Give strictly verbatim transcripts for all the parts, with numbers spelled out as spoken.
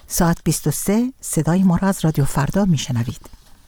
ساعت بیست و سه صدای ما را از رادیو فردا میشنوید.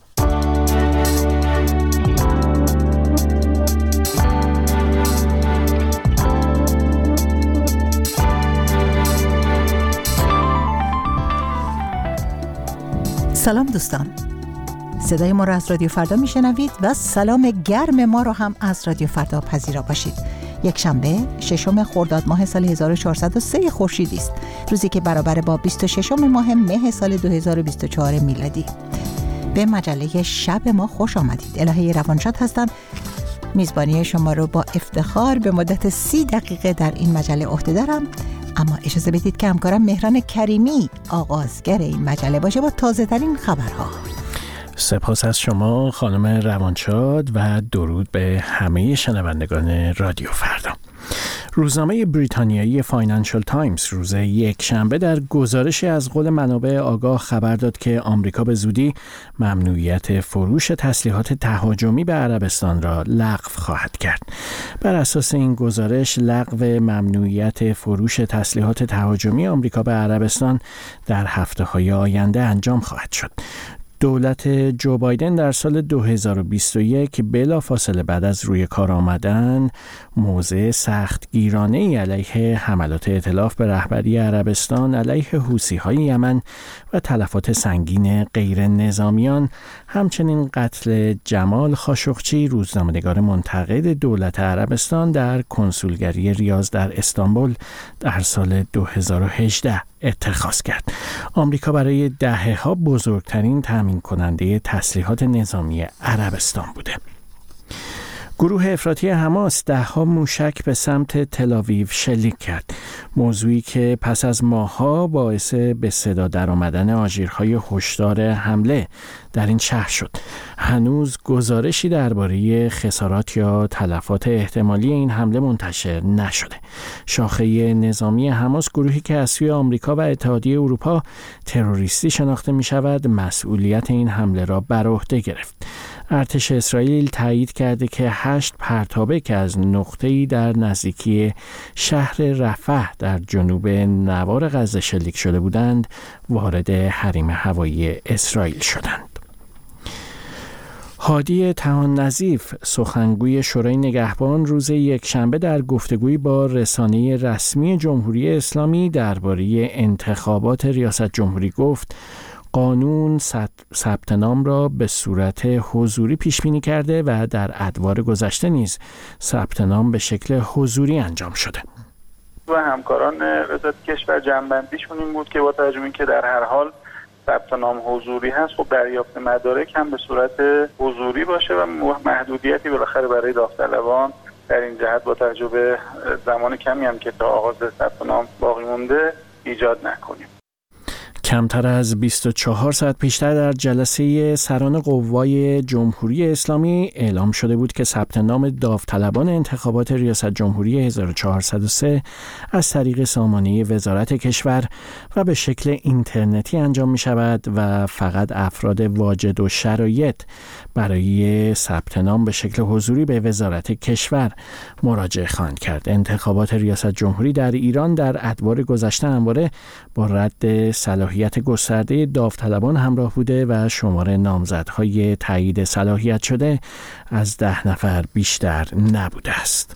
سلام دوستان، صدای ما را از رادیو فردا میشنوید و سلام گرم ما را هم از رادیو فردا پذیرا باشید. یک شنبه ششم خرداد ماه سال هزار و چهارصد و سه خورشیدی است، روزی که برابر با بیست و ششم ماه مه سال دو هزار و بیست و چهار میلادی. به مجله شب ما خوش آمدید. الهه روانشاد هستم. میزبانی شما رو با افتخار به مدت سی دقیقه در این مجله عهده دارم، اما اجازه بدید که همکارم مهران کریمی آغازگر این مجله باشه با تازه ترین خبرها. سپاس از شما خانم روانشاد و درود به همه شنوندگان رادیو فردا. روزنامه بریتانیایی فاینانشال تایمز روز یک شنبه در گزارشی از قول منابع آگاه خبر داد که آمریکا به زودی ممنوعیت فروش تسلیحات تهاجمی به عربستان را لغو خواهد کرد. بر اساس این گزارش لغو ممنوعیت فروش تسلیحات تهاجمی آمریکا به عربستان در هفته‌های آینده انجام خواهد شد. دولت جو بایدن در سال دو هزار و بیست و یک بلافاصله بعد از روی کار آمدن موضع سختگیرانه‌ای علیه حملات ائتلاف به رهبری عربستان علیه حوثی‌های یمن و تلفات سنگین غیر نظامیان، همچنین قتل جمال خاشقچی روزنامه‌نگار منتقد دولت عربستان در کنسولگری ریاض در استانبول در سال دو هزار و هجده اتخاذ کرد. آمریکا برای دهه‌ها بزرگترین تامین کننده تسلیحات نظامی عربستان بوده. گروه افراطی حماس ده‌ها موشک به سمت تل‌آویو شلیک کرد، موضوعی که پس از ماه‌ها باعث به صدا درآمدن آژیرهای هشدار حمله در این شهر شد. هنوز گزارشی درباره خسارات یا تلفات احتمالی این حمله منتشر نشده. شاخه نظامی حماس، گروهی که از سوی آمریکا و اتحادیه اروپا تروریستی شناخته می شود، مسئولیت این حمله را بر عهده گرفت. ارتش اسرائیل تایید کرده که هشت پرتابه که از نقطه‌ای در نزدیکی شهر رفح در جنوب نوار غزه شلیک شده بودند وارد حریم هوایی اسرائیل شدند. هادی طحان نظیف، سخنگوی شورای نگهبان، روز یکشنبه در گفتگویی با رسانه رسمی جمهوری اسلامی درباره انتخابات ریاست جمهوری گفت قانون ثبت نام را به صورت حضوری پیش بینی کرده و در ادوار گذشته نیز ثبت نام به شکل حضوری انجام شده. و همکاران وزارت کشور جنبندیشون این بود که با توجه به اینکه در هر حال ثبت نام حضوری هست، خب دریافت مدارک هم به صورت حضوری باشه و محدودیتی بالاخره برای داوطلبان در این جهت با توجه به زمان کمی هم که تا آغاز ثبت نام باقی مونده ایجاد نکنیم. کمتر از بیست و چهار ساعت پیشتر در جلسه سران قوای جمهوری اسلامی اعلام شده بود که ثبت نام داوطلبان انتخابات ریاست جمهوری هزار و چهارصد و سه از طریق سامانه وزارت کشور و به شکل اینترنتی انجام می شود و فقط افراد واجد و شرایط برای ثبت نام به شکل حضوری به وزارت کشور مراجعه خواهند کرد. انتخابات ریاست جمهوری در ایران در ادوار گذشته همواره با رد صلاحیت گسترده داوطلبان همراه بوده و شمار نامزدهای تایید صلاحیت شده از ده نفر بیشتر نبوده است.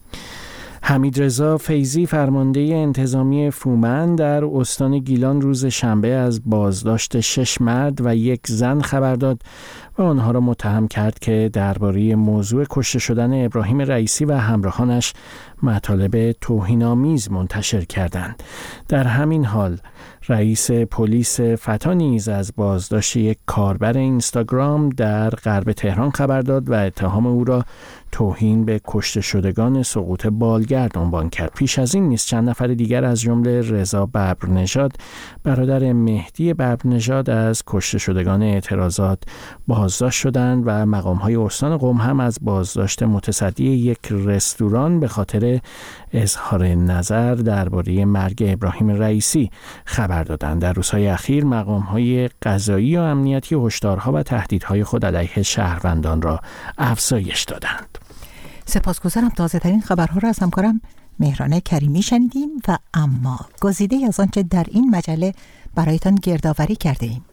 حمیدرضا فیضی، فرمانده انتظامی فومن، در استان گیلان روز شنبه از بازداشت شش مرد و یک زن خبر داد و آنها را متهم کرد که درباره موضوع کشته شدن ابراهیم رئیسی و همراهانش مطالب توهین‌آمیز منتشر کردند. در همین حال رئیس پلیس فتا نیز از بازداشت یک کاربر اینستاگرام در غرب تهران خبر داد و اتهام او را توهین به کشته شدگان سقوط بالگرد عنوان کرد. پیش از این نیز چند نفر دیگر از جمله رضا ببرنژاد، برادر مهدی ببرنژاد، از کشته شدگان اعتراضات بازداشت شدند و مقام‌های استان قم هم از بازداشت متصدی یک رستوران به خاطر اظهار نظر درباره مرگ ابراهیم رئیسی خبر دادند. در روزهای اخیر مقام‌های قضایی و امنیتی هشدارها و تهدیدهای خود علیه شهروندان را افزایش دادند. سپاسگزارم. تازه‌ترین خبرها را از همکارم مهران کریمی شنیدیم و اما گزیده از آنچه در این مجله برایتان گردآوری کرده ایم.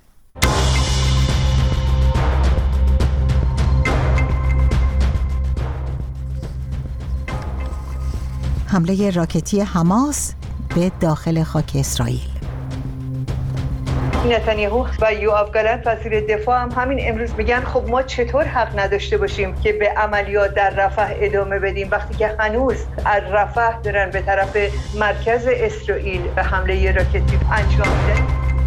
حمله راکتی حماس به داخل خاک اسرائیل. نتانیاهو و یوآف گالنت وزیر دفاع هم همین امروز میگن خب ما چطور حق نداشته باشیم که به عملیات در رفح ادامه بدیم وقتی که هنوز از رفح دارن به طرف مرکز اسرائیل به حمله راکتی انجام میدن.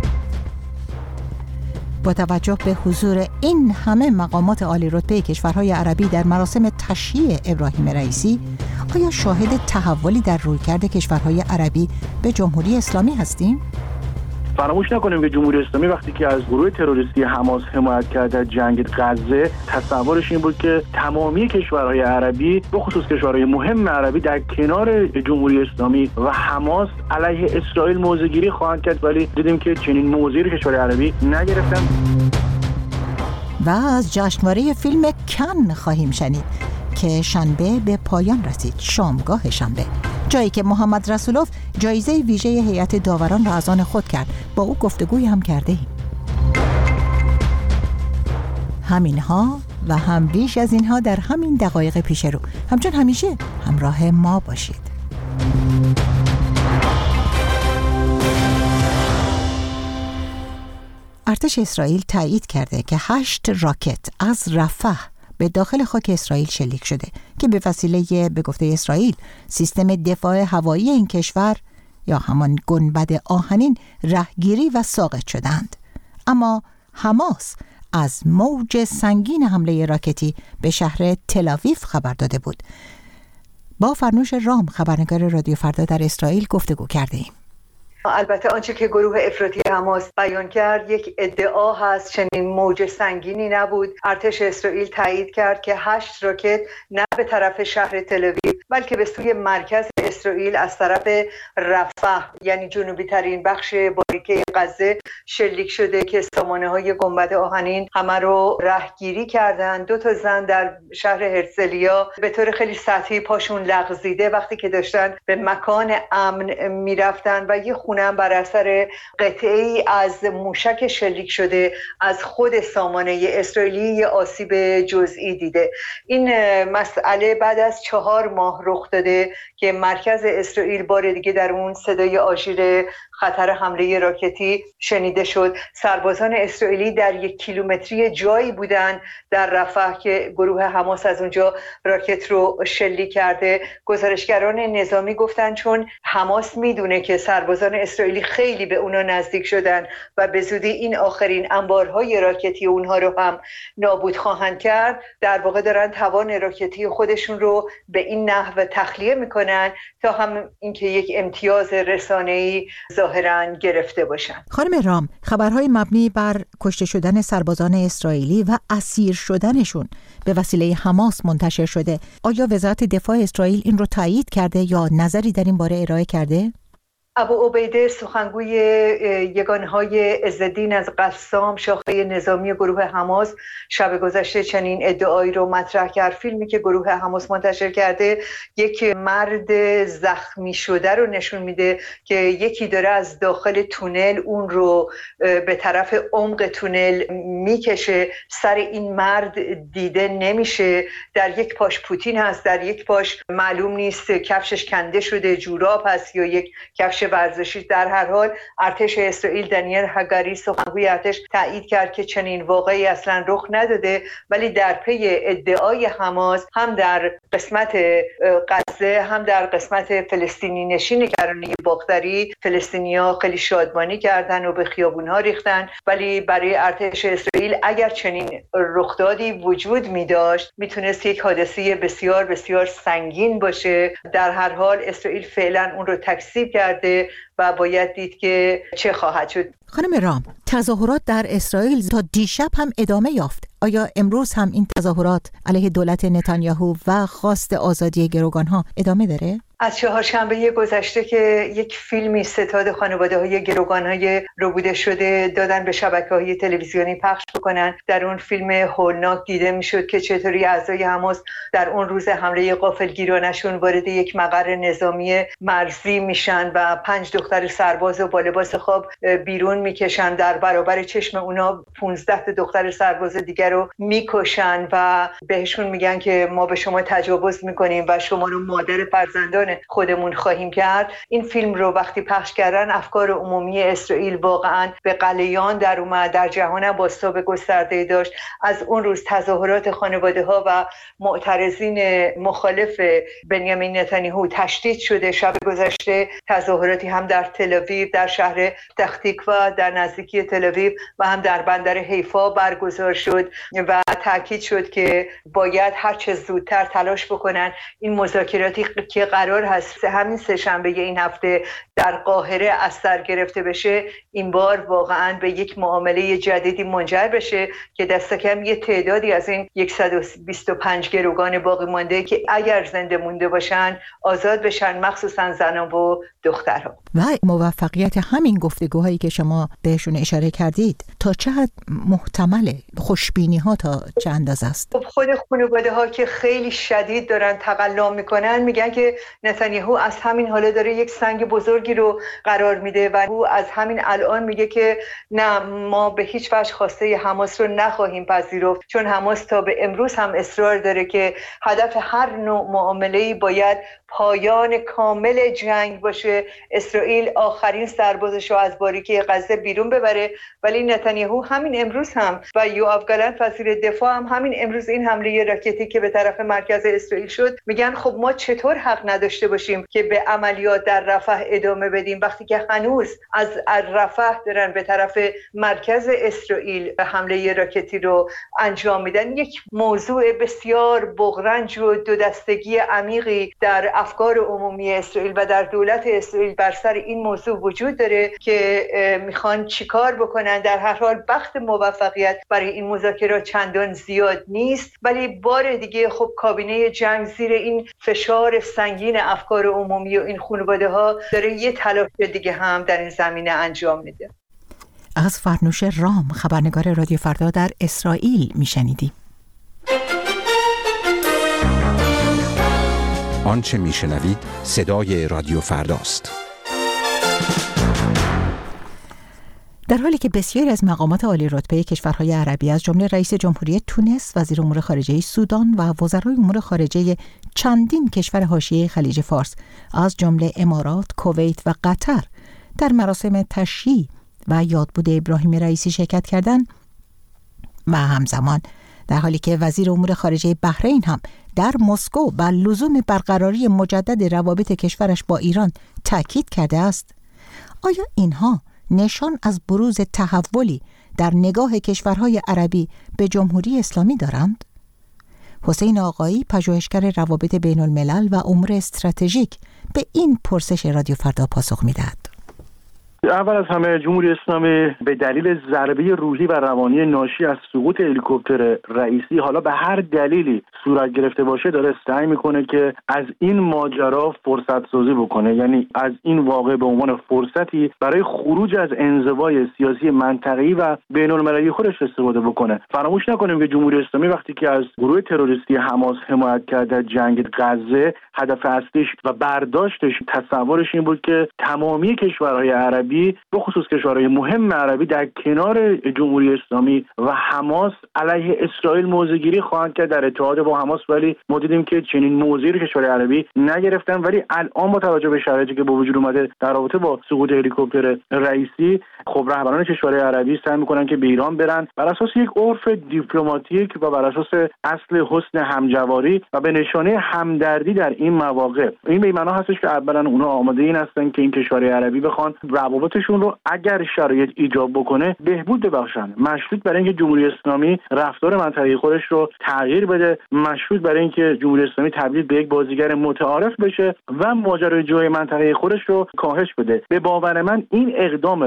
با توجه به حضور این همه مقامات عالی رتبه کشورهای عربی در مراسم تشییع ابراهیم رئیسی، آیا شاهد تحولی در رویکرد کشورهای عربی به جمهوری اسلامی هستیم؟ فراموش نکنیم که جمهوری اسلامی وقتی که از گروه تروریستی حماس حمایت کرد در جنگ غزه، تصورش این بود که تمامی کشورهای عربی به خصوص کشورهای مهم عربی در کنار جمهوری اسلامی و حماس علیه اسرائیل موضع‌گیری خواهند کرد، ولی دیدیم که چنین موضعی رو کشورهای عربی نگرفتن. و از جشنواره فیلم کن خواهیم شنید که شنبه به پایان رسید، شامگاه شنبه، جایی که محمد رسولوف جایزه ویژه هیئت داوران را از آن خود کرد. با او گفتگوی هم کرده ایم. همینها و هم بیش از اینها در همین دقایق پیش رو. همچون همیشه همراه ما باشید. ارتش اسرائیل تایید کرده که هشت راکت از رفح به داخل خاک اسرائیل شلیک شده که به وسیله به گفته اسرائیل سیستم دفاع هوایی این کشور یا همان گنبد آهنین رهگیری و ساقط شدند. اما حماس از موج سنگین حمله راکتی به شهر تل‌آویو خبر داده بود. با فرنوش رام خبرنگار رادیو فردا در اسرائیل گفتگو کرده ایم. البته آنچه که گروه افراطی حماس بیان کرد یک ادعا هست، چنین موج سنگینی نبود. ارتش اسرائیل تایید کرد که هشت راکت نه به طرف شهر تل‌آویو بلکه به سوی مرکز اسرائیل از طرف رفح یعنی جنوبی ترین بخش باریکه غزه شلیک شده که سامانه های گنبد آهنین همه رو رهگیری کردن. دو تا زن در شهر هرزلیا به طور خیلی سطحی پاشون لغزیده وقتی که داشتن به مکان امن میرفتن و یه خونم بر اثر قطعه‌ای از موشک شلیک شده از خود سامانه اسرائیلی یه آسیب جزئی دیده. این مسئله بعد از چهار ماه رخ داده که مرکز اسرائیل بار دیگه در اون صدای آژیر خطر حمله راکتی شنیده شد. سربازان اسرائیلی در یک کیلومتری جایی بودن در رفح که گروه حماس از اونجا راکت رو شلیک کرده. گزارشگران نظامی گفتن چون حماس میدونه که سربازان اسرائیلی خیلی به اونا نزدیک شدن و به زودی این آخرین انبارهای راکتی اونها رو هم نابود خواهند کرد، در واقع دارن توان راکتی خودشون رو به این نحو تخلیه میکنن تا هم اینکه یک امتیاز رسانه‌ای ظاهراً گرفته باشن. خانم رام، خبرهای مبنی بر کشته شدن سربازان اسرائیلی و اسیر شدنشون به وسیله حماس منتشر شده. آیا وزارت دفاع اسرائیل این رو تایید کرده یا نظری در این باره ارائه کرده؟ ابو عبیده سخنگوی یگانهای عزالدین از قسام شاخه نظامی گروه حماس شب گذشته چنین ادعایی رو مطرح کرد. فیلمی که گروه حماس منتشر کرده یک مرد زخمی شده رو نشون میده که یکی داره از داخل تونل اون رو به طرف عمق تونل میکشه. سر این مرد دیده نمیشه. در یک پاش پوتین هست، در یک پاش معلوم نیست کفشش کنده شده، جوراب هست یا یک کفش ورزشی. در هر حال ارتش اسرائیل دانیل هگاری سخنگوی ارتش تایید کرد که چنین واقعی اصلا رخ نداده، ولی در پی ادعای حماس هم در قسمت غزه هم در قسمت فلسطینی نشین کرانه باختری فلسطینیا خیلی شادمانی کردن و به خیابونها ریختن. ولی برای ارتش اسرائیل اگر چنین رخدادی وجود می داشت میتونست یک حادثه بسیار بسیار سنگین باشه. در هر حال اسرائیل فعلا اون رو تکذیب کرده و باید دید که چه خواهد شد. خانم رام، تظاهرات در اسرائیل تا دیشب هم ادامه یافت. آیا امروز هم این تظاهرات علیه دولت نتانیاهو و خواست آزادی گروگانها ادامه داره؟ از چهارشنبه گذشته که یک فیلمی ستاد خانواده‌های گروگان‌های ربوده شده دادن به شبکه‌های تلویزیونی پخش بکنن. در اون فیلم هولناک دیده میشد که چطوری اعضای حماس در اون روز حمله غافلگیرانشون وارد یک مقر نظامی مرزی میشن و پنج دختر سرباز و با لباس خواب بیرون میکشن. در برابر چشم اونا پانزده دختر سرباز دیگر رو میکشن و بهشون میگن که ما به شما تجاوز میکنیم و شما رو مادر فرزندان خودمون خواهیم کرد. این فیلم رو وقتی پخش کردن افکار عمومی اسرائیل واقعا به غلیان در اومد، در جهان بازتاب گسترده داشت. از اون روز تظاهرات خانواده ها و معترضین مخالف بنیامین نتانیاهو تشدید شده. شب گذشته تظاهراتی هم در تل آویو، در شهر پتاه‌تقوا در نزدیکی تل آویو و هم در بندر حیفا برگزار شد و تاکید شد که باید هر چه زودتر تلاش بکنن این مذاکراتی که قرار هست همین سه شنبه این هفته در قاهره از سر گرفته بشه این بار واقعا به یک معامله جدیدی منجر بشه که دست کم یه تعدادی از این صد و بیست و پنج گروگان باقی مانده که اگر زنده مونده باشن آزاد بشن، مخصوصا زنان و دخترها. و موفقیت همین گفتگوهایی که شما بهشون اشاره کردید تا چه حد محتمله؟ خوشبینی ها تا چه اندازه است؟ خود خانواده ها که خیلی شدید دارن تقلا میکنن میگن که نتانیاهو از همین حالا داره یک سنگ بزرگی رو قرار میده و او از همین الان میگه که نه، ما به هیچ وجه خواسته حماس رو نخواهیم پذیرفت، چون حماس تا به امروز هم اصرار داره که هدف هر نوع معامله‌ای باید پایان کامل جنگ باشه، اسرائیل آخرین سربازش رو از باریکه غزه بیرون ببره. ولی نتانیاهو همین امروز هم و یوآف گالنت وزیر دفاع هم همین امروز این حمله راکتی که به طرف مرکز اسرائیل شد میگن خب ما چطور حق نداشته باشیم که به عملیات در رفح ادامه بدیم وقتی که هنوز از رفح دارن به طرف مرکز اسرائیل حمله راکتی رو انجام میدن. یک موضوع بسیار بغرنج و دو دستگی عمیقی در افکار عمومی اسرائیل و در دولت اسرائیل بر سر این موضوع وجود داره که میخوان چیکار بکنن. در هر حال بخت موفقیت برای این مذاکرات چندان زیاد نیست، ولی بار دیگه خب کابینه جنگ زیر این فشار سنگین افکار عمومی و این خانواده ها داره یه تلاش دیگه هم در این زمینه انجام میده. از فرنوش رام، خبرنگار رادیو فردا در اسرائیل میشنیدیم. آنچه میشنوید صدای رادیو فرداست. در حالی که بسیاری از مقامات عالی رتبه کشورهای عربی از جمله رئیس جمهوری تونس، وزیر امور خارجه سودان و وزرای امور خارجه چندین کشور حاشیه خلیج فارس از جمله امارات، کویت و قطر در مراسم تشییع و یادبود ابراهیم رئیسی شرکت کردند و همزمان در حالی که وزیر امور خارجه بحرین هم در مسکو بر لزوم برقراری مجدد روابط کشورش با ایران تاکید کرده است، آیا اینها نشان از بروز تحولی در نگاه کشورهای عربی به جمهوری اسلامی دارند؟ حسین آقایی، پژوهشگر روابط بین الملل و امور استراتژیک، به این پرسش رادیو فردا پاسخ می‌دهد. اول از همه جمهوری اسلامی به دلیل ضربه روحی و روانی ناشی از سقوط هلیکوپتر رئیسی، حالا به هر دلیلی صورت گرفته باشه، داره سعی میکنه که از این ماجرا فرصت سازی بکنه، یعنی از این واقعه به عنوان فرصتی برای خروج از انزوای سیاسی منطقه‌ای و بین المللی خودش استفاده بکنه. فراموش نکنیم که جمهوری اسلامی وقتی که از گروه تروریستی حماس حمایت کرده جنگ غزه، هدف اصلیش و برداشتش، تصورش این بود که تمامی کشورهای عربی به خصوص کشورهای مهم عربی در کنار جمهوری اسلامی و حماس علیه اسرائیل موضع‌گیری خواهند کرد در اتحاد با حماس. ولی ما دیدیم که چنین موضعی رو کشورهای عربی نگرفتن. ولی الان با توجه به شرایطی که به وجود اومده در رابطه با سقوط هلیکوپتر رئیسی، خب رهبران کشورهای عربی سعی می‌کنن که به ایران برن بر اساس یک عرف دیپلماتیک و بر اساس اصل حسن همجواری و به نشانه همدردی در این مواقع. این به معنی هستش که اولا اونها آماده این هستن که این کشورهای عربی بخوان روابطشون رو اگر شرایط ایجاب بکنه بهبود ببخشن، مشروط برای اینکه جمهوری اسلامی رفتار منطقه‌ای خودش رو تغییر بده، مشروط برای اینکه جمهوری اسلامی تبدیل به یک بازیگر متعارف بشه و ماجراجوی منطقه‌ای خودش رو کاهش بده. به باور من این اقدام برخی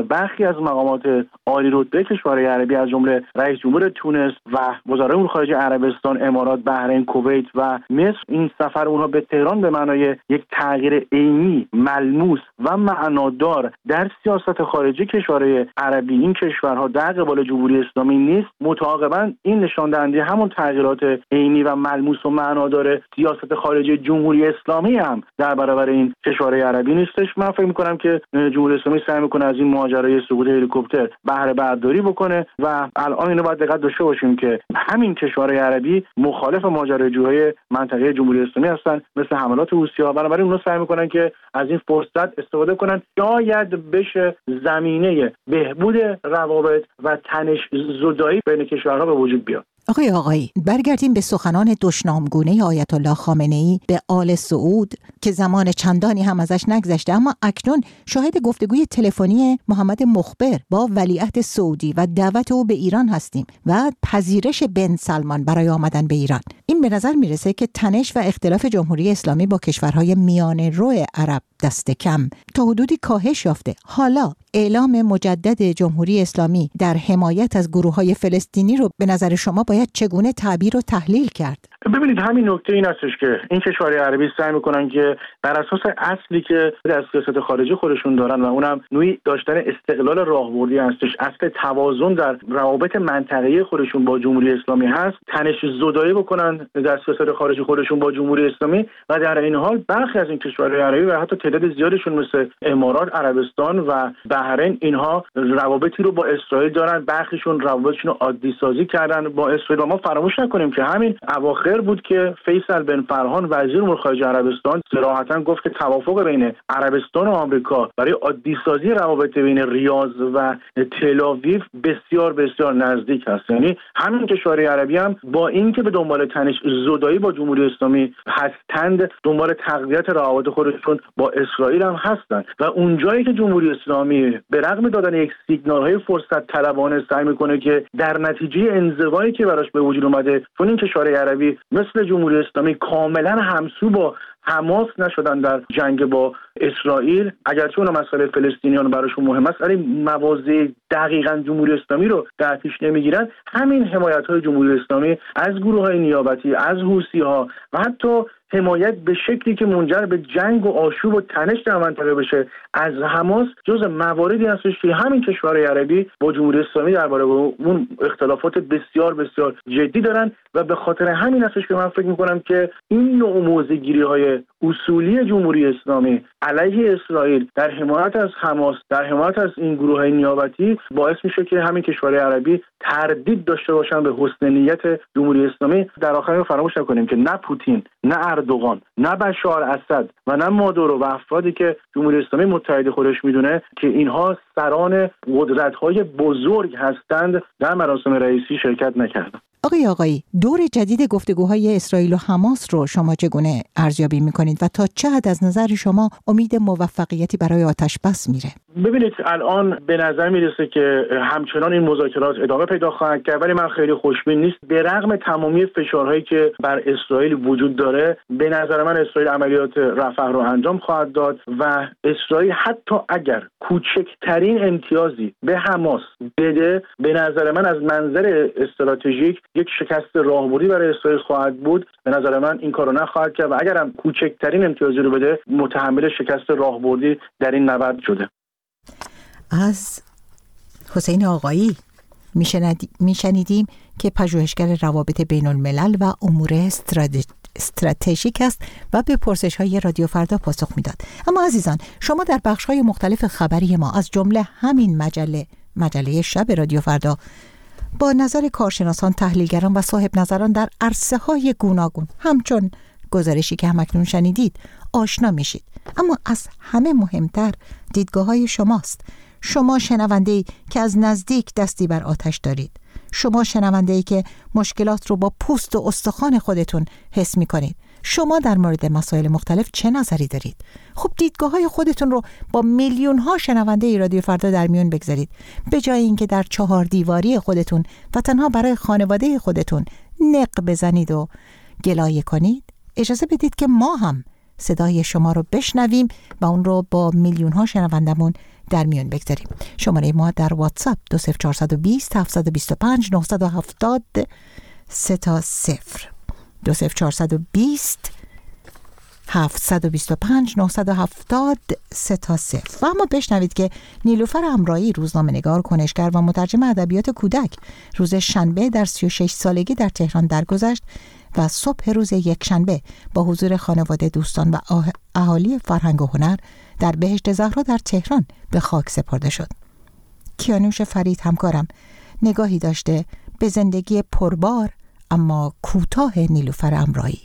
برخی از مقامات عالی رتبه کشورهای عربی از جمله رئیس جمهور تونس و وزرای امور خارجه عربستان، امارات، بحرین، کویت و مصر، این سفر اونها به تهران به معنای یک تغییر عینی، ملموس و معنادار در سیاست خارجی کشورهای عربی این کشورها در قبال جمهوری اسلامی نیست. متعاقباً این نشان دهنده همون تغییرات عینی و ملموس و معنادار سیاست خارجی جمهوری اسلامی هم در برابر این کشورهای عربی نیستش. من فکر می‌کنم که جمهوری اسلامی سعی می‌کنه از این ماجرای سقوط هلیکوپتر بهره برداری بکنه و الان اینو باید دقت داشته باشیم که همین کشورهای عربی مخالف ماجراجویی منطقه جمهوری اسلامی هستن، مثل حملات حوثی‌ها. بنابراین اونها سعی می‌کنن که از این فرصت استفاده کنن، شاید بشه زمینه بهبود روابط و تنش زدایی بین کشورها به وجود بیاد. آقای آقایی، برگردیم به سخنان دشنامگونه آیت الله خامنه‌ای به آل سعود که زمان چندانی هم ازش نگذشته، اما اکنون شاهد گفتگوی تلفنی محمد مخبر با ولیعهد سعودی و دعوت او به ایران هستیم و پذیرش بن سلمان برای آمدن به ایران. این به نظر میرسه که تنش و اختلاف جمهوری اسلامی با کشورهای میانه رو عرب دست کم تا حدودی کاهش یافته. حالا اعلام مجدد جمهوری اسلامی در حمایت از گروه‌های فلسطینی رو به نظر شما باید چگونه تعبیر و تحلیل کرد؟ ببینید، همین نکته این هستش که این کشورهای عربی سعی میکنن که بر اساس اصلی که در سیاست خارجی خودشون دارن و اونم نوعی داشتن استقلال راهبردی هستش، اصل توازن در روابط منطقه‌ای خودشون با جمهوری اسلامی هست، تنش زدایی بکنن در سیاست خارجی خودشون با جمهوری اسلامی و در این حال برخی از این کشورهای عربی و حتی تعداد زیادشون مثل امارات، عربستان و بحرین اینها روابطی رو با اسرائیل دارن، برخیشون روابطشون رو عادی سازی کردن با اسرائیل. و ما فراموش نکنیم که همین اواخر بود که فیصل بن فرحان وزیر امور خارجه عربستان صراحتاً گفت که توافق بین عربستان و آمریکا برای عادی سازی روابط بین ریاض و تل‌آویو بسیار بسیار نزدیک است. یعنی همین کشورهای عربی هم با اینکه به دنبال تنش زدایی با جمهوری اسلامی هستند، دنبال تقویت روابط خودشون با اسرائیل هم هستند و اونجایی که جمهوری اسلامی به رغم دادن یک سیگنال‌های فرصت طلبانه سعی می‌کنه که در نتیجه انزوایی که براش به وجود اومده، چون این کشورهای عربی مثل جمهوری اسلامی کاملا همسو با حماس نشدن در جنگ با اسرائیل، اگرچه اون مسئله فلسطینیان براشون مهم است، ولی مواضع دقیقاً جمهوری اسلامی رو در پیش نمیگیرن. همین حمایت‌های جمهوری اسلامی از گروه‌های نیابتی، از حوثی‌ها و حتی حمایت به شکلی که منجر به جنگ و آشوب و تنش در منطقه بشه از حماس جزء مواردی هستش که همین کشورهای عربی با جمهوری اسلامی درباره اون اختلافات بسیار بسیار جدی دارن و به خاطر همین هستش که من فکر می‌کنم که این نوع موضع‌گیری‌های اصولی جمهوری اسلامی علیه اسرائیل در حمایت از حماس، در حمایت از این گروه‌های نیابتی باعث میشه که همین کشورهای عربی تردید داشته باشن به حسن نیت جمهوری اسلامی. در آخر فراموش نکنیم که نه پوتین، نه اردوغان، نه بشار اسد و نه مادورو و افرادی که جمهوری اسلامی متحد خودش میدونه که اینها سران قدرت‌های بزرگ هستند، در مراسم رئیسی شرکت نکردند. آقای آقایی، دور جدید گفتگوهای اسرائیل و حماس رو شما چگونه ارزیابی می‌کنید و تا چه حد از نظر شما امید موفقیتی برای آتش بس میره؟ ببینید، الان به نظر میرسه که همچنان این مذاکرات ادامه پیدا خواهد کرد، ولی من خیلی خوشبین نیست. به رغم تمامی فشارهایی که بر اسرائیل وجود داره، به نظر من اسرائیل عملیات رفح رو انجام خواهد داد و اسرائیل حتی اگر کوچکترین امتیازی به حماس بده، به نظر من از منظر استراتژیک یک شکست راهبردی برای اسرائیل خواهد بود. به نظر من این کارو نخواهد کرد و اگر هم کوچکترین امتیازی رو بده، متحمل شکست راهبردی در این نبرد شده. از حسین آقایی میشنیدیم که پژوهشگر روابط بین الملل و امور استراتژیک است و به پرسش های رادیو فردا پاسخ میداد. اما عزیزان، شما در بخش های مختلف خبری ما از جمله همین مجله مجله شب رادیو فردا با نظر کارشناسان، تحلیلگران و صاحب نظران در عرصه های گوناگون همچون گزارشی که همکنون شنیدید آشنا میشید. اما از همه مهمتر دیدگاه های شماست. شما شنونده‌ای که از نزدیک دستی بر آتش دارید. شما شنونده‌ای که مشکلات رو با پوست و استخوان خودتون حس می‌کنید. شما در مورد مسائل مختلف چه نظری دارید؟ خب دیدگاه‌های خودتون رو با میلیون‌ها شنونده رادیو فردا در میون بگذارید، به جای اینکه در چهار دیواری خودتون و تنها برای خانواده خودتون نق بزنید و گلایه کنید. اجازه بدید که ما هم صدای شما رو بشنویم و اون رو با میلیون‌ها شنوندمون در میان بگذاریم. شماره ما در واتساپ دو صفر چهار دو صفر هفت دو پنج نه هفت صفر سه تا صفر دو صفر چهار دو صفر هفت دو پنج نه هفت سه تا صفر. و اما بشنوید که نیلوفر امرایی، روزنامه‌نگار، کنشگر و مترجم ادبیات کودک، روز شنبه در سی و شش سالگی در تهران درگذشت و صبح روز یک شنبه با حضور خانواده، دوستان و اهالی فرهنگ و هنر در بهشت زهرا در تهران به خاک سپرده شد. کیانوش فرید همکارم نگاهی داشته به زندگی پربار اما کوتاه نیلوفر امرایی.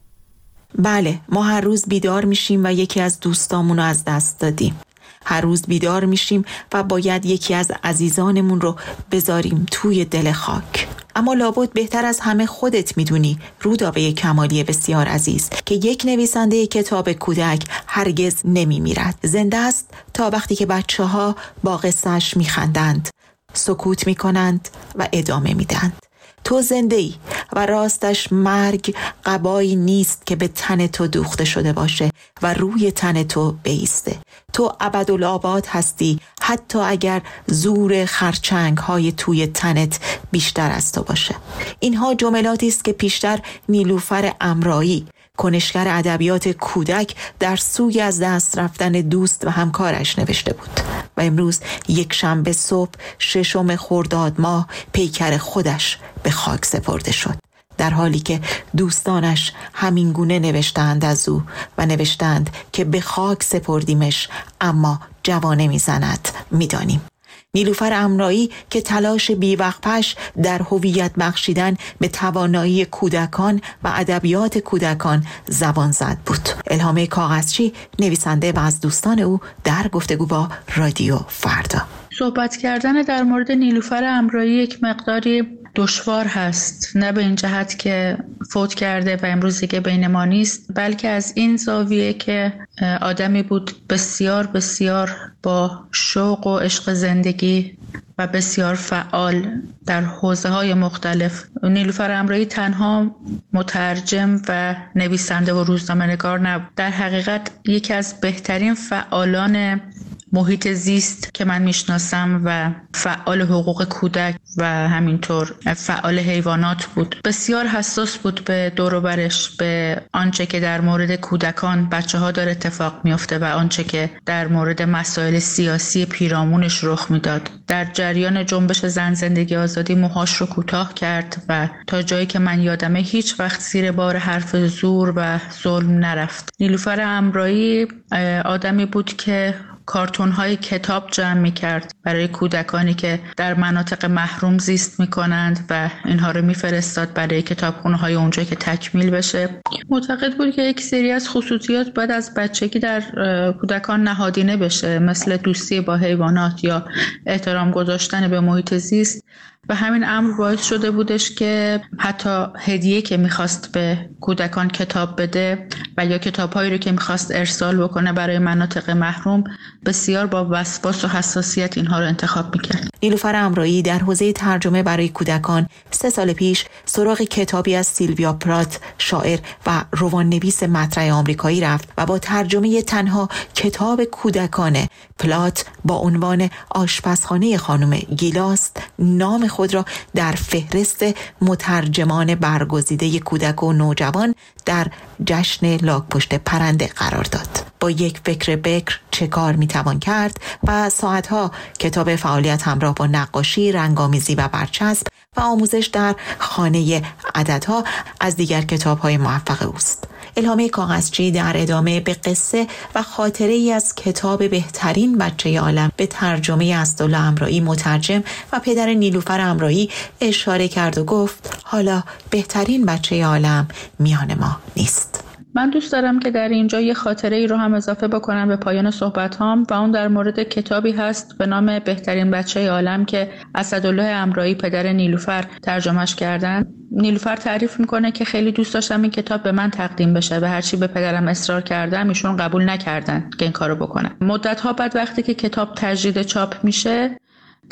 بله، ما هر روز بیدار میشیم و یکی از دوستامون رو از دست دادیم. هر روز بیدار میشیم و باید یکی از عزیزانمون رو بذاریم توی دل خاک. اما لابد بهتر از همه خودت میدونی رودابه کمالی بسیار عزیز که یک نویسنده کتاب کودک هرگز نمیمیرد. زنده است تا وقتی که بچه ها با قصهش میخندند، سکوت میکنند و ادامه میدند. تو زنده ای و راستش مرگ قبایی نیست که به تن تو دوخته شده باشه و روی تن تو بایسته. تو ابدالآباد هستی حتی اگر زور خرچنگ های توی تنت بیشتر از تو باشه. اینها جملاتی است که پیشتر نیلوفر امرایی، کنشگر ادبیات کودک، در سوی از دست رفتن دوست و همکارش نوشته بود و امروز یک شنبه صبح ششم خرداد ماه پیکر خودش به خاک سپرده شد، در حالی که دوستانش همینگونه نوشتند از او و نوشتند که به خاک سپردیمش اما جوانه میزند میدانیم. نیلوفر امرایی که تلاش بیوقفش در هویت بخشیدن به توانایی کودکان و ادبیات کودکان زبان زد بود. الهام کاغذچی، نویسنده و از دوستان او، در گفتگو با رادیو فردا. صحبت کردن در مورد نیلوفر امرایی یک مقداری دشوار هست، نه به این جهت که فوت کرده و امروز دیگه بین ما نیست، بلکه از این زاویه که آدمی بود بسیار بسیار با شوق و عشق زندگی و بسیار فعال در حوزه‌های مختلف. نیلوفر امرایی تنها مترجم و نویسنده و روزنامه‌نگار نبود، در حقیقت یکی از بهترین فعالان محیط زیست که من میشناسم و فعال حقوق کودک و همینطور فعال حیوانات بود. بسیار حساس بود به دور و برش، به آنچه که در مورد کودکان، بچه ها داره اتفاق میفته و آنچه که در مورد مسائل سیاسی پیرامونش رخ میداد. در جریان جنبش زن زندگی آزادی موهاش رو کوتاه کرد و تا جایی که من یادمه هیچ وقت زیر بار حرف زور و ظلم نرفت. نیلوفر امرایی آدمی بود که کارتون های کتاب جمع می کرد برای کودکانی که در مناطق محروم زیست می کنند و اینها رو می فرستاد برای کتابخونه های اونجا که تکمیل بشه. معتقد بود که یک سری از خصوصیات باید از بچگی در کودکان نهادینه بشه، مثل دوستی با حیوانات یا احترام گذاشتن به محیط زیست، و همین امر باعث شده بودش که حتی هدیه که میخواست به کودکان کتاب بده و یا کتاب‌هایی رو که میخواست ارسال بکنه برای مناطق محروم، بسیار با وسواس و حساسیت اینها رو انتخاب میکرد. نیلوفر امرایی در حوزه ترجمه برای کودکان سه سال پیش سراغ کتابی از سیلویا پلات، شاعر و رمان‌نویس مطرح آمریکایی رفت و با ترجمه تنها کتاب کودکانه پلات با عنوان آشپزخانه خانم گیلاست نام خود را در فهرست مترجمان برگزیده کودک و نوجوان در جشن لاک‌پشت پرنده قرار داد. با یک فکر بکر چه کار میتوان کرد و ساعتها کتاب فعالیت همراه با نقاشی، رنگامیزی و برچسب و آموزش در خانه عددها از دیگر کتاب‌های موفق اوست. الهام کاغذچی در ادامه به قصه و خاطره ای از کتاب بهترین بچه عالم به ترجمه اسدالله امرایی، مترجم و پدر نیلوفر امرایی، اشاره کرد و گفت حالا بهترین بچه عالم میان ما نیست. من دوست دارم که در اینجا یه خاطره ای رو هم اضافه بکنم به پایان صحبت هام و اون در مورد کتابی هست به نام بهترین بچه عالم که اسدالله امرایی پدر نیلوفر ترجمهش کردن. نیلوفر تعریف میکنه که خیلی دوست داشتم این کتاب به من تقدیم بشه و هرچی به پدرم اصرار کردم ایشون قبول نکردن که این کارو بکنم. مدت ها بعد وقتی که کتاب تجدید چاپ میشه،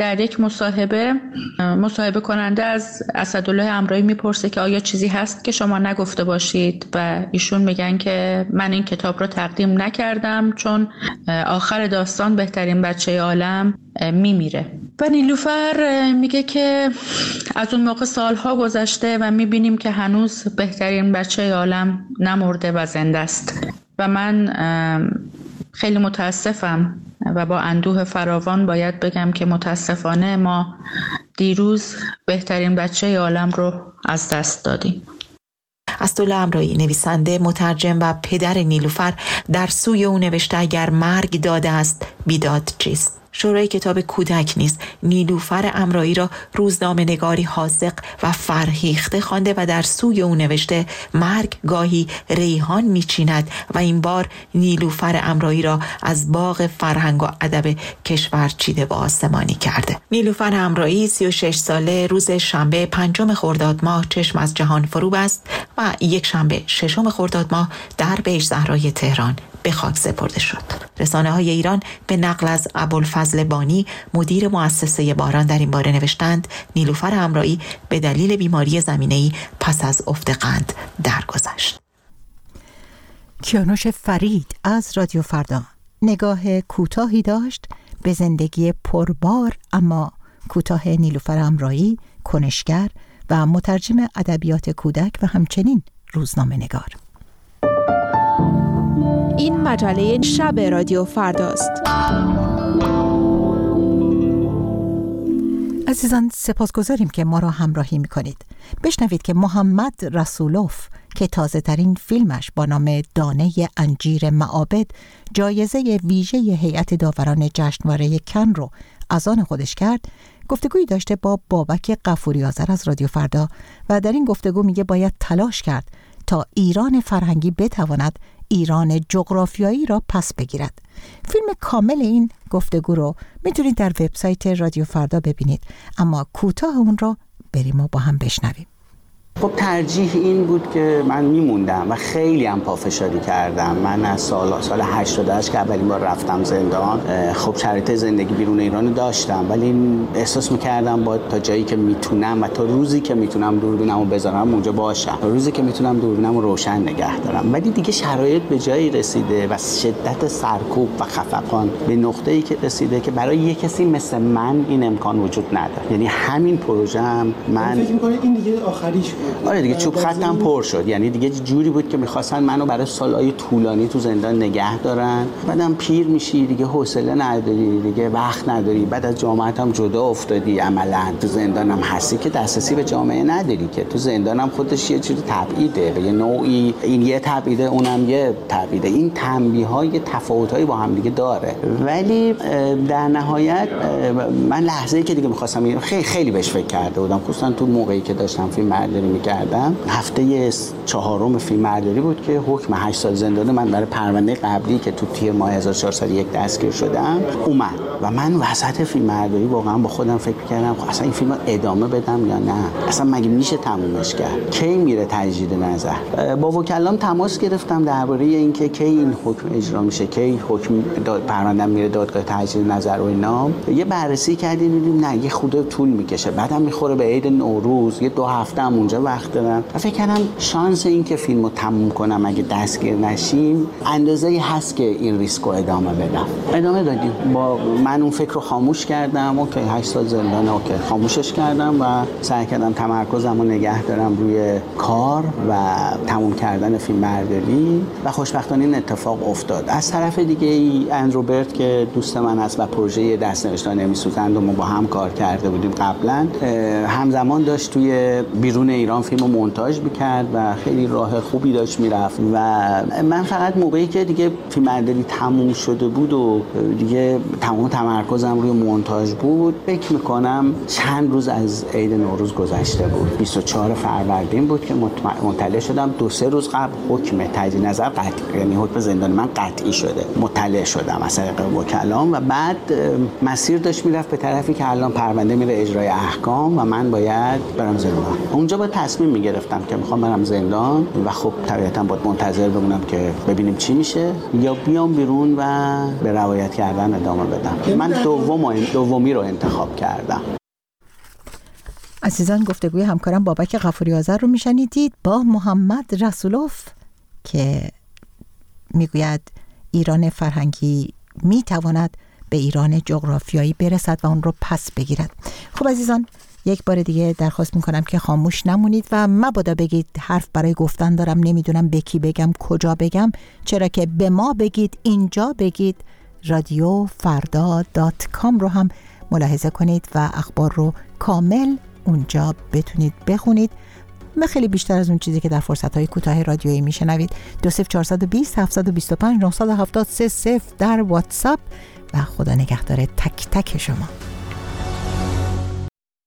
در یک مصاحبه مصاحبه کننده از اسدالله امرایی میپرسه که آیا چیزی هست که شما نگفته باشید و ایشون میگن که من این کتاب رو تقدیم نکردم چون آخر داستان بهترین بچه عالم میمیره. و نیلوفر میگه که از اون موقع سالها گذشته و میبینیم که هنوز بهترین بچه عالم نمرده و زنده است و من خیلی متاسفم و با اندوه فراوان باید بگم که متاسفانه ما دیروز بهترین بچه عالم رو از دست دادیم. اسدالله امرایی نویسنده، مترجم و پدر نیلوفر در سوی او نوشته اگر مرگ داده است بیداد چیست؟ شورای کتاب کودک نیز نیلوفر امرایی را روزنامه نگاری حاذق و فرهیخته خوانده و در سوی او نوشته مرگ گاهی ریحان میچیند و این بار نیلوفر امرایی را از باغ فرهنگ و ادب کشور چیده و آسمانی کرده. نیلوفر امرایی سی و شش ساله روز شنبه پنجم خرداد ماه چشم از جهان فرو بست و یک شنبه ششم خرداد ماه در بیش زهرای تهران به خاک سپرده شد. رسانه های ایران به نقل از ابوالفضل بانی مدیر مؤسسه باران در این باره نوشتند نیلوفر امرایی به دلیل بیماری زمینه‌ای پس از افت قند درگذشت. کیانوش فرید از رادیو فردا نگاه کوتاهی داشت به زندگی پربار اما کوتاه نیلوفر امرایی، کنشگر و مترجم ادبیات کودک و همچنین روزنامه نگار. این مجله شب رادیو فرداست. عزیزان سپاسگزاریم که ما را همراهی می‌کنید. بشنوید که محمد رسولوف که تازه ترین فیلمش با نام دانه انجیر معابد جایزه ویژه هیئت داوران جشنواره کن رو از آن خودش کرد، گفتگویی داشته با بابک غفوری آذر از رادیو فردا و در این گفتگو میگه باید تلاش کرد تا ایران فرهنگی بتواند ایران جغرافیایی را پس بگیرد. فیلم کامل این گفتگو رو میتونید در وبسایت رادیو فردا ببینید، اما کوتاه اون رو بریم و با هم بشنویم. خب ترجیح این بود که من میموندم و خیلی هم پافشاری کردم. من از سال سال هشتاد و هشت که اولین بار رفتم زندان، خب شرایط زندگی بیرون ایران داشتم ولی احساس میکردم با تا جایی که میتونم و تا روزی که میتونم دوربینمو بذارم اونجا باشم، تا روزی که میتونم دوربینمو روشن نگه دارم. ولی دیگه شرایط به جایی رسیده و شدت سرکوب و خفقان به نقطه‌ای که رسیده که برای یک کسی مثل من این امکان وجود نداره. یعنی همین پروژه هم من فکر می‌کنم این دیگه آخریش بود. آره دیگه چوب خطم پر شد. یعنی دیگه جوری بود که می‌خواستن منو برای سال‌های طولانی تو زندان نگه دارن. بعدم پیر میشی دیگه، حوصله نداری دیگه، وقت نداری، بعد از جامعه هم جدا افتادی، عملاً تو زندان هم هستی که دسترسی به جامعه نداری، که تو زندان هم خودش یه چیزی تبعیده، به یه نوعی این یه تبعیده اونم یه تبعیده، این تنبیه‌ها یه تفاوت‌هایی با هم دیگه داره. ولی در نهایت من لحظه‌ای که دیگه می‌خواستم خیلی خیلی بهش فکر کرده بودم، خصوصا تو موقعی که داشتم فیلم برداری می‌کردم. هفته چهارم فیلم برداری بود که حکم هشت سال زندان من برای پرونده قبلی که تو تیر ماه هزار و چهارصد و یک دستگیر شدم اومد و من وسط فیلم برداری واقعا با خودم فکر کردم اصلا این فیلمو ادامه بدم یا نه، اصلا مگه میشه تمومش کرد، کی میره تجدید نظر. با وکلام تماس گرفتم درباره اینکه کی این حکم اجرا میشه، کی حکم پرونده میره دادگاه تجدید نظر و اینا. یه بررسی کردیم دیدیم نه یه خود طول میکشه، بعدم میخوره به عید نوروز، یه دو هفته هم اونجا وقت دارم. فکر کردم شانس این که فیلمو تموم کنم اگه دستگیر نشیم اندازه‌ای هست که این ریسکو ادامه بدم. ادامه دادیم. با من اون فکر رو خاموش کردم. اوکی هشت سال زندان، اوکی خاموشش کردم و سعی کردم تمرکزمو نگه دارم روی کار و تموم کردن فیلم برداری و خوشبختانه این اتفاق افتاد. از طرف دیگه ای اندرو برت که دوست من است و پروژه دست نوشتن نمی‌سوزند و ما با هم کار کرده بودیم قبلا، همزمان داشت توی بیرون ایران فیلمو مونتاژ می‌کرد و خیلی راه خوبی داشت میرفت و من فقط موقعی که دیگه فیلم برداری تموم شده بود و دیگه تمام تمرکزم روی مونتاژ بود، فکر میکنم چند روز از عید نوروز گذشته بود. بیست و چهارم فروردین بود که مطلع شدم دو سه روز قبل حکم تجدید نظر قطعی، یعنی حکم زندان من قطعی شده، مطلع شدم از طریق وکلام و بعد مسیر داشت میرفت به طرفی که الان پرونده میره اجرای احکام و من باید برم زندان. اونجا با تصمیم میگرفتم که میخوام برم زندان و خب طبیعتاً باید منتظر بمونم که ببینیم چی میشه یا بیام بیرون و به روایت کردن ادامه بدم. من دوم دومی رو انتخاب کردم. عزیزان، گفتگوی همکارم بابک غفوری آذر رو میشنیدید با محمد رسولوف که میگوید ایران فرهنگی میتواند به ایران جغرافیایی برسد و اون رو پس بگیرد. خب عزیزان، یک بار دیگه درخواست میکنم که خاموش نمونید و مبادا بگید حرف برای گفتن دارم، نمیدونم به کی بگم، کجا بگم، چرا که به ما بگید، اینجا بگید. رادیو فردا دات کام رو هم ملاحظه کنید و اخبار رو کامل اونجا بتونید بخونید. من خیلی بیشتر از اون چیزی که در فرصت‌های کوتاه رادیویی میشنوید. دو صفر چهار دو صفر هفت دو پنج نه هفت سه صفر در واتساپ و خدا نگهدار تک تک شما.